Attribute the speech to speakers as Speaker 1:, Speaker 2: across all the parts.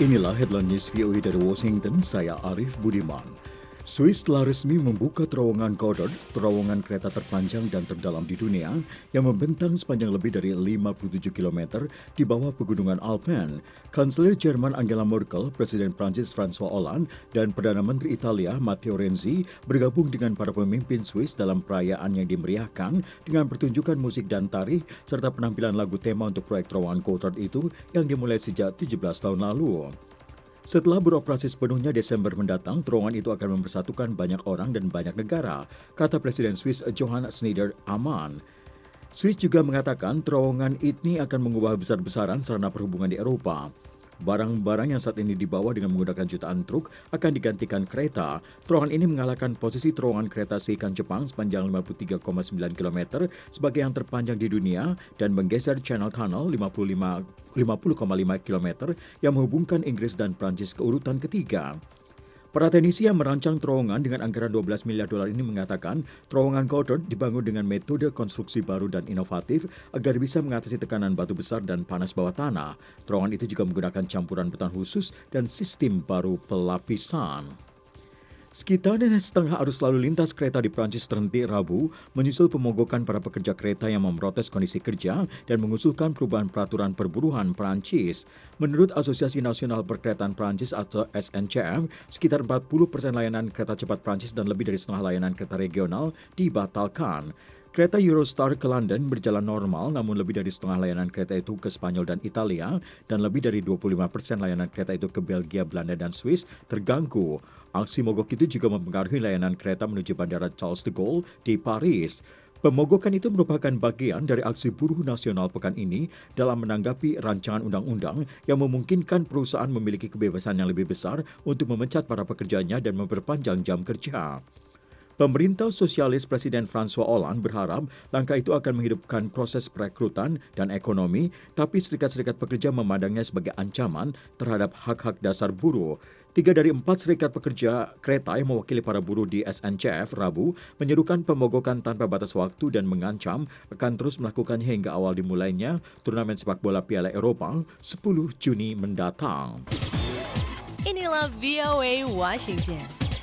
Speaker 1: Inilah headline news VOA dari Washington, saya Arif Budiman. Swiss telah resmi membuka terowongan Gotthard, terowongan kereta terpanjang dan terdalam di dunia yang membentang sepanjang lebih dari 57 km di bawah pegunungan Alpen. Kanselir Jerman Angela Merkel, Presiden Prancis François Hollande, dan Perdana Menteri Italia Matteo Renzi bergabung dengan para pemimpin Swiss dalam perayaan yang dimeriahkan dengan pertunjukan musik dan tari serta penampilan lagu tema untuk proyek terowongan Gotthard itu yang dimulai sejak 17 tahun lalu. Setelah beroperasi sepenuhnya Desember mendatang, terowongan itu akan mempersatukan banyak orang dan banyak negara, kata Presiden Swiss Johann Schneider-Ammann. Swiss juga mengatakan terowongan ini akan mengubah besar-besaran sarana perhubungan di Eropa. Barang-barang yang saat ini dibawa dengan menggunakan jutaan truk akan digantikan kereta. Terowongan ini mengalahkan posisi terowongan kereta Seikan Jepang sepanjang 53,9 km sebagai yang terpanjang di dunia dan menggeser Channel Tunnel 50,5 km yang menghubungkan Inggris dan Prancis ke urutan ketiga. Para teknisi yang merancang terowongan dengan anggaran $12 miliar ini mengatakan terowongan Gotthard dibangun dengan metode konstruksi baru dan inovatif agar bisa mengatasi tekanan batu besar dan panas bawah tanah. Terowongan itu juga menggunakan campuran beton khusus dan sistem baru pelapisan. Sekitar setengah arus lalu lintas kereta di Prancis terhenti Rabu, menyusul pemogokan para pekerja kereta yang memprotes kondisi kerja dan mengusulkan perubahan peraturan perburuhan Prancis. Menurut Asosiasi Nasional Perkeretaan Prancis atau SNCF, sekitar 40% layanan kereta cepat Prancis dan lebih dari setengah layanan kereta regional dibatalkan. Kereta Eurostar ke London berjalan normal, namun lebih dari setengah layanan kereta itu ke Spanyol dan Italia, dan lebih dari 25% layanan kereta itu ke Belgia, Belanda, dan Swiss terganggu. Aksi mogok itu juga mempengaruhi layanan kereta menuju Bandara Charles de Gaulle di Paris. Pemogokan itu merupakan bagian dari aksi buruh nasional pekan ini dalam menanggapi rancangan undang-undang yang memungkinkan perusahaan memiliki kebebasan yang lebih besar untuk memecat para pekerjanya dan memperpanjang jam kerja. Pemerintah sosialis Presiden François Hollande berharap langkah itu akan menghidupkan proses perekrutan dan ekonomi, tapi serikat-serikat pekerja memandangnya sebagai ancaman terhadap hak-hak dasar buruh. 3 dari 4 serikat pekerja kereta yang mewakili para buruh di SNCF Rabu menyerukan pemogokan tanpa batas waktu dan mengancam akan terus melakukannya hingga awal dimulainya turnamen sepak bola Piala Eropa 10 Juni mendatang.
Speaker 2: Inilah VOA Washington.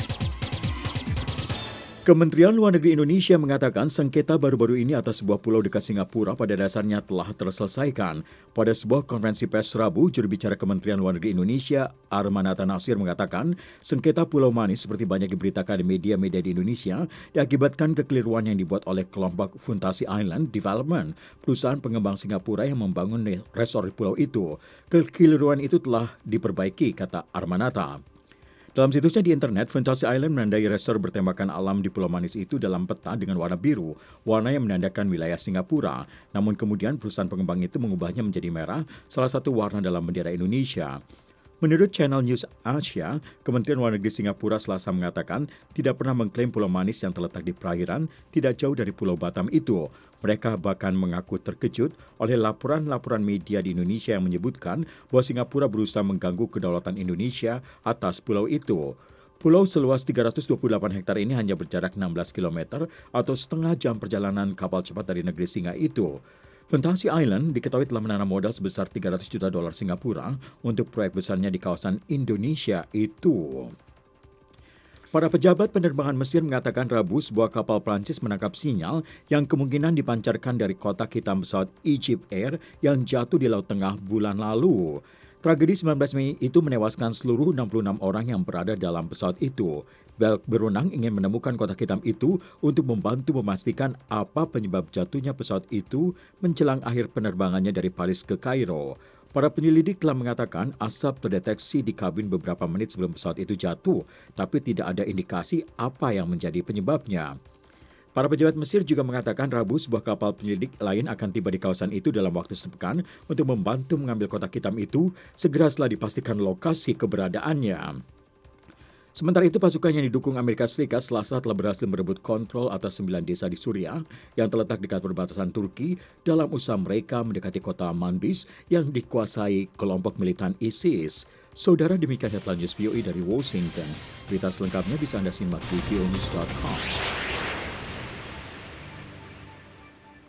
Speaker 1: Kementerian Luar Negeri Indonesia mengatakan sengketa baru-baru ini atas sebuah pulau dekat Singapura pada dasarnya telah terselesaikan. Pada sebuah konferensi pers Rabu, juru bicara Kementerian Luar Negeri Indonesia, Armanata Nasir mengatakan sengketa Pulau Manis seperti banyak diberitakan di media-media di Indonesia diakibatkan kekeliruan yang dibuat oleh kelompok Funtasi Island Development, perusahaan pengembang Singapura yang membangun resort di pulau itu. Kekeliruan itu telah diperbaiki, kata Armanata. Dalam situsnya di internet, Funtasi Island menandai resort bertemakan alam di Pulau Manis itu dalam peta dengan warna biru, warna yang menandakan wilayah Singapura. Namun kemudian perusahaan pengembang itu mengubahnya menjadi merah, salah satu warna dalam bendera Indonesia. Menurut Channel News Asia, Kementerian Luar Negeri Singapura Selasa mengatakan tidak pernah mengklaim Pulau Manis yang terletak di perairan tidak jauh dari Pulau Batam itu. Mereka bahkan mengaku terkejut oleh laporan-laporan media di Indonesia yang menyebutkan bahwa Singapura berusaha mengganggu kedaulatan Indonesia atas pulau itu. Pulau seluas 328 hektar ini hanya berjarak 16 km atau setengah jam perjalanan kapal cepat dari negeri Singa itu. Funtasi Island diketahui telah menanam modal sebesar $300 juta Singapura untuk proyek besarnya di kawasan Indonesia itu. Para pejabat penerbangan Mesir mengatakan Rabu sebuah kapal Prancis menangkap sinyal yang kemungkinan dipancarkan dari kotak hitam pesawat Egypt Air yang jatuh di Laut Tengah bulan lalu. Tragedi 19 Mei itu menewaskan seluruh 66 orang yang berada dalam pesawat itu. Belk berwenang ingin menemukan kotak hitam itu untuk membantu memastikan apa penyebab jatuhnya pesawat itu menjelang akhir penerbangannya dari Paris ke Kairo. Para penyelidik telah mengatakan asap terdeteksi di kabin beberapa menit sebelum pesawat itu jatuh, tapi tidak ada indikasi apa yang menjadi penyebabnya. Para pejabat Mesir juga mengatakan Rabu sebuah kapal penyelidik lain akan tiba di kawasan itu dalam waktu sepekan untuk membantu mengambil kotak hitam itu segera setelah dipastikan lokasi keberadaannya. Sementara itu, pasukan yang didukung Amerika Serikat Selasa telah berhasil merebut kontrol atas 9 desa di Suriah yang terletak dekat perbatasan Turki dalam usaha mereka mendekati kota Manbij yang dikuasai kelompok militan ISIS. Saudara, demikian headline news VOA dari Washington. Berita selengkapnya bisa Anda simak di voanews.com.